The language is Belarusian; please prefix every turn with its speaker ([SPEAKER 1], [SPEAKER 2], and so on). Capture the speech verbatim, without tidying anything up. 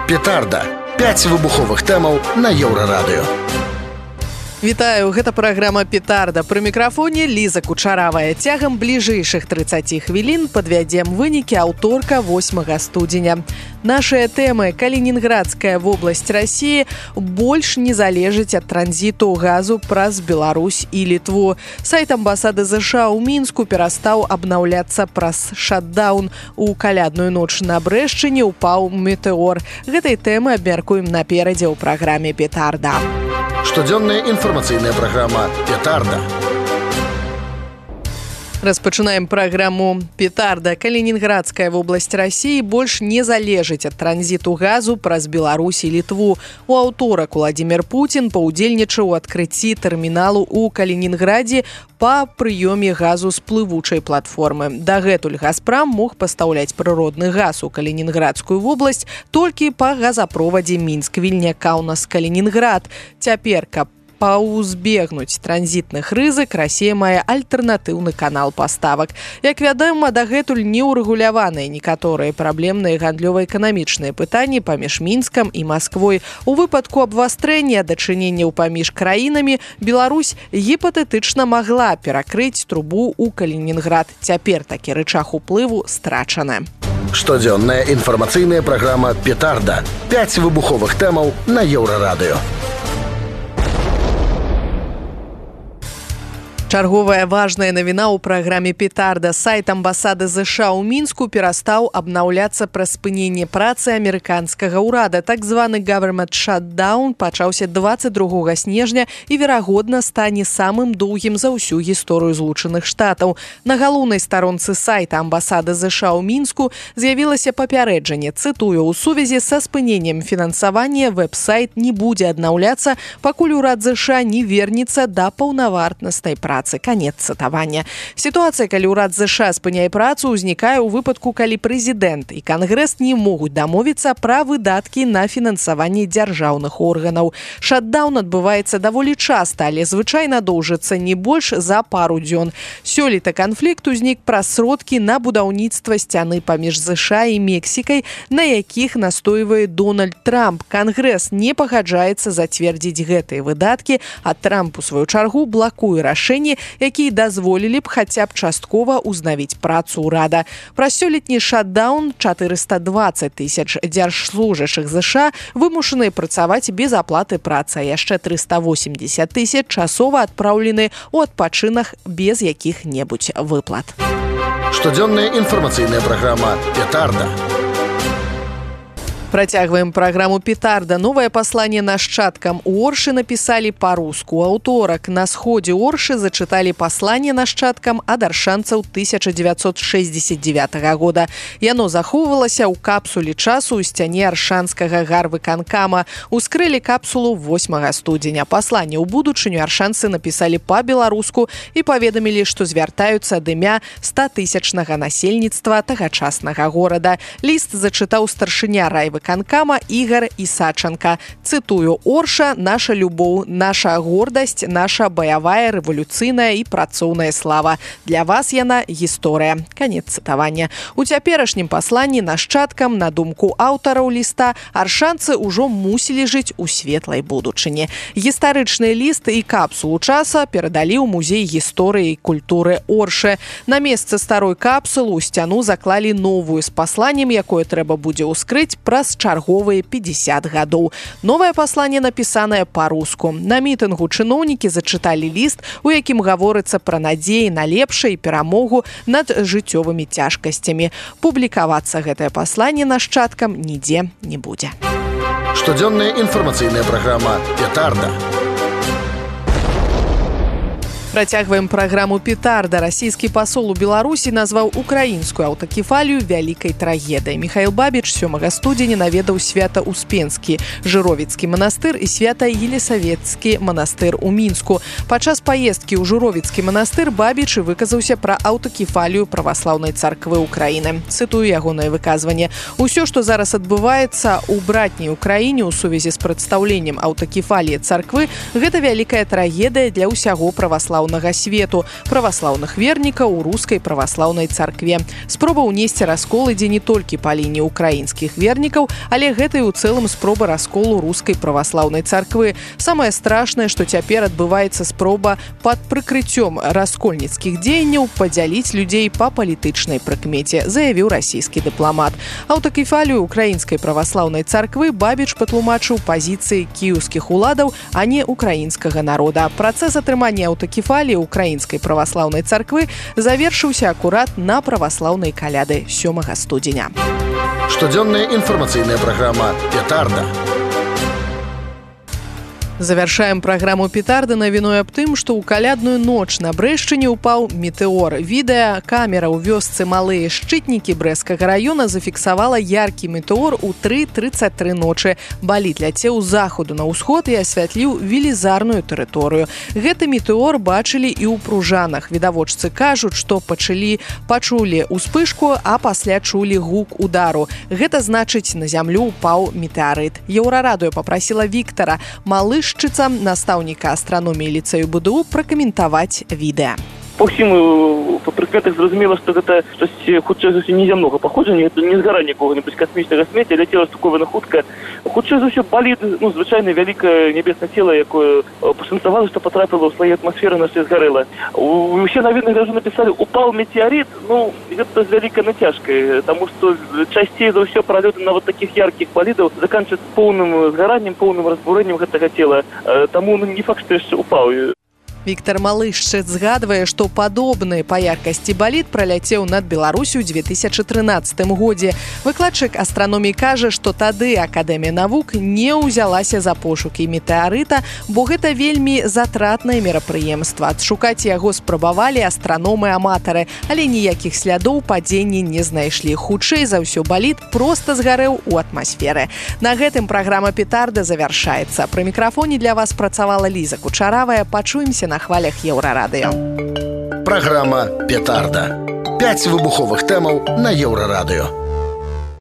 [SPEAKER 1] Петарда. пяць выбуховых тэмаў на Еўрарадыё.
[SPEAKER 2] Вітаю, гэта праграма «Петарда». Пры мікрафоне Ліза Кучаравая. Цягам бліжэйшых трыццаці хвілін падвядзем вынікі аўторка восьмага студзеня. Нашыя тэмы: Калінінградская вобласць Расіі больш не залежыць ад транзіту газу праз Беларусь і Літву. Сайт амбасады ЗША ў Мінску перастаў абнаўляцца праз шатдаун. У калядную ноч на Брэшчыне упаў метэор. Гэтай тэмы абмяркуем наперадзе ў праграме «Петарда».
[SPEAKER 1] Штодзённая інфармацыйная праграма «Петарда».
[SPEAKER 2] Распачынаем праграму «Петарда». Калінінградская вобласць Расіі больш не залежыць ад транзіту газу праз Беларусь і Літву. У аўторак Уладзімір Пуцін паўдзельнічаў у адкрыцці тэрміналу ў Калінінградзе па прыёме газу з плывучай платформы. Дагэтуль «Газпрам» мог пастаўляць прыродны газ у Калінінградскую вобласць толькі па газапровадзе Мінск-Вільня-Каўнас-Калінінград. Цяпер, каб паўзбегнуць транзітных рызык, Расія мае альтэрнатыўны канал паставак. Як вядома, дагэтуль не ўрэгуляваныя некаторыя праблемныя гандлёва-эканамічныя пытанні паміж Мінскам і Масквой. У выпадку абвастрэння дачыненняў паміж краінамі Беларусь гіпатэтычна магла перакрыць трубу ў Калінінград. Цяпер такі рычаг уплыву страчаны.
[SPEAKER 1] Штодзённая інфармацыйная праграма «Петарда». пяць выбуховых тэмаў на Еўрарадыё.
[SPEAKER 2] Чарговая важная навіна ў праграме «Петарда». Сайт амбасады ЗША ў Мінску перастаў абнаўляцца праз спыненне працы амерыканскага ўрада. Так званы government shutdown пачаўся дваццаць другога снежня і, верагодна, стане самым доўгім за ўсю гісторыю Злучаных Штатаў. На галоўнай старонцы сайта амбасады ЗША ў Мінску з'явілася папярэджанне. Цытую: «У сувязі са спыненнем фінансавання вэб-сайт не будзе аднаўляцца, пакуль урад ЗША не вернецца да паўнавартаснай працы». Канец цытавання. Сітуацыя, калі ўрад ЗША спыняе працу, узнікае ў выпадку, калі прэзідэнт і кангрэс не могуць дамовіцца пра выдаткі на фінансаванне дзяржаўных органаў. Шатдаун адбываецца даволі часта, але звычайна доўжыцца не больш за пару дзён. Сёлета канфлікт узнік праз сродкі на будаўніцтва сцяны паміж ЗША і Мексікай, на якіх настойвае Дональд Трамп. Кангрэс не пагаджаецца зацвердзіць гэтыя выдаткі, а Трамп, у сваю чаргу, блакуе рашэнне, якія дазволілі б хаця б часткова ўзнавіць працу ўрада. Праз сёлетні шатдаун чатырыста дваццаць тысяч дзяржслужачых ЗША вымушаныя працаваць без аплаты працы, а яшчэ трыста восемьдесят тысяч часова адпраўлены ў адпачынах без якіх-небудзь выплат.
[SPEAKER 1] Штодзённая інфармацыйная праграма «Петарда».
[SPEAKER 2] Працягваем праграму «Петарда». Новае пасланне нашчадкам у Оршы напісалі па-руску. Аўторак на сходзе Оршы зачыталі пасланне нашчадкам ад аршанцаў тысяча дзевяцьсот шэсцьдзесят дзевятага года. Яно захоўвалася ў капсуле часу ў сцяне аршанскага гарвыканкама. Ускрылі капсулу восьмага студзеня. Пасланне ў будучыню аршанцы напісалі па-беларуску і паведамілі, што звяртаюцца ад імя статысячнага насельніцтва тагачаснага горада. Ліст зачытаў старшыня райвыканкама Канкама Ігар Ісачанка. Цытую: «Орша – наша любоў, наша гордасць, наша баявая, рэвалюцыйная і працоўная слава. Для вас яна гісторыя». Канец цытавання. У цяперашнім пасланні нашчадкам, на думку аўтараў ліста, аршанцы ўжо мусілі жыць у светлай будучыні. Гістарычны ліст і капсулу часа перадалі ў музей гісторыі і культуры Оршы. На месцы старой капсулы ў сцяну заклалі новую з пасланнем, якое трэба будзе ўскрыць праз чарговыя пятьдесят гадоў. Новае пасланне напісанае па-руску. На мітынгу чыноўнікі зачыталі ліст, у якім гаворыцца пра надзеі на лепшае і перамогу над жыццёвымі цяжкасцямі. Публікавацца гэтае пасланне нашчадкам нідзе не будзе.
[SPEAKER 1] Штодзённая інфармацыйная праграма «Петарда».
[SPEAKER 2] Працягваем праграму «Петарда». Расійскі пасол у Беларусі назваў украінскую аўтакефалію вялікай трагедыяй. Міхаіл Бабіч сёмага студзеня наведаў Свята-Успенскі Жыровіцкі манастыр і Свята-Елісаветскі манастыр у Мінску. Падчас паездкі ў Жыровіцкі манастыр Бабіч выказаўся пра аўтакефалію праваслаўнай царквы Украіны. Цытую ягонае выказванне: «Усё, што зараз адбываецца ў братняй Украіне ў сувязі з прадстаўленнем аўтакефаліі царквы, гэта вялікая трагедыя для ўсяго праваслаўнага праваслаўнага свету, праваслаўных вернікаў у рускай праваслаўнай царкве. Спроба ўнесці раскол ідзе не толькі па лініі украінскіх вернікаў, але гэта і ў цэлым спроба расколу рускай праваслаўнай царквы. Самае страшнае, што цяпер адбываецца спроба пад прыкрыццём раскольніцкіх дзеянняў падзяліць людзей па палітычнай прыкмеце, заявіў расійскі дыпламат. Аўтакефалію украінскай праваслаўнай царквы Бабіч патлумачыў пазіцыі кіеўскіх уладаў, а не украінскага народа. Працэс атрымання аўтакефаліі украінскай праваслаўнай царквы завершыўся акурат на праваслаўнай каляды сёмага студзеня.
[SPEAKER 1] Штодзённая інфармацыйная праграма «Петарда».
[SPEAKER 2] Завяршаем праграму «Петарда» навіной аб тым, што ў калядную ноч на Брэшчыне ўпаў метэор. Відэа камера ў вёсцы Малыя Шчытнікі Брэсцкага раёна зафіксавала яркі метэор у тры трыццаць тры ночы. Балід ляцеў з захаду на ўсход і асвятліў велізарную тэрыторыю. Гэты метэор бачылі і ў Пружанах. Відавочцы кажуць, што пачалі пачулі ўспышку, а пасля чулі гук удару. Гэта значыць, на зямлю ўпаў метэарыт. Еўрарадыё папрасіла Віктара Малышчыца, настаўніка астраноміі ліцэю БДУ, пракаментаваць відэа.
[SPEAKER 3] Па ўсім па прыкметах зразумела, што гэта штосьці хутчэй за ўсё незямнога паходжання, гэта не згаранне якога-небудзь касмічнага смецця, ляцела штуковина хутка. Хутчэй за ўсё балід, ну, звычайна вялікае нябеснае цела, якое пашанцавала, што патрапіла ў слаі атмасферы, нашай згарэла. Усе навіны даже напісалі «упал метеорит», ну, гэта з вялікай нацяжкай, таму што часцей за ўсё пралёты нават такіх яркіх балідаў заканчваюцца поўным згараннем, поўным разбурэннем гэтага цела. Таму ну, не факт, што яшчэ упаў.
[SPEAKER 2] Віктар Малышчыц згадвае, што падобны па яркасці балід праляцеў над Беларусю ў дзве тысячы трынаццатым годзе. Выкладчык астраноміі кажа, што тады Акадэмія навук не ўзялася за пошукі метэарыта, бо гэта вельмі затратнае мерапрыемства. Адшукаць яго спрабавалі астраномы-аматары, але ніякіх слядоў падзення не знайшлі. Хутчэй за ўсё балід проста згарэў у атмасферы. На гэтым праграма «Петарда» завяршаецца. Пры мікрафоне для вас працавала Ліза Кучаравая. Пачуемся на хвалях Еўрарадыё.
[SPEAKER 1] Праграма «Петарда». Пяць выбуховых тэмаў на Еўрарадыё.